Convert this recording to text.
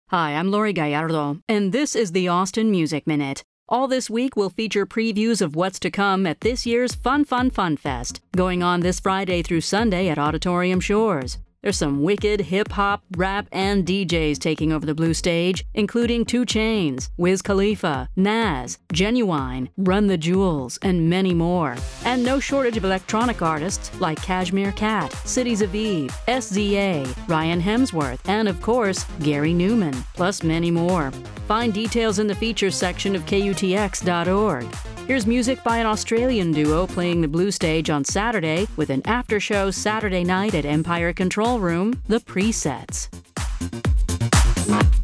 Hi, I'm Lori Gallardo, and this is the Austin Music Minute. All this week will feature previews of what's to come at this year's Fun Fest, going on this Friday through Sunday at Auditorium Shores. There's some wicked hip-hop, rap, and DJs taking over the blue stage, including 2 Chainz, Wiz Khalifa, Nas, Genuine, Run the Jewels, and many more. And no shortage of electronic artists like Cashmere Cat, Cities of Eve, SZA, Ryan Hemsworth, and of course, Gary Newman, plus many more. Find details in the features section of KUTX.org. Here's music by an Australian duo playing the blue stage on Saturday with an after-show Saturday night at Empire Control Room, The Presets.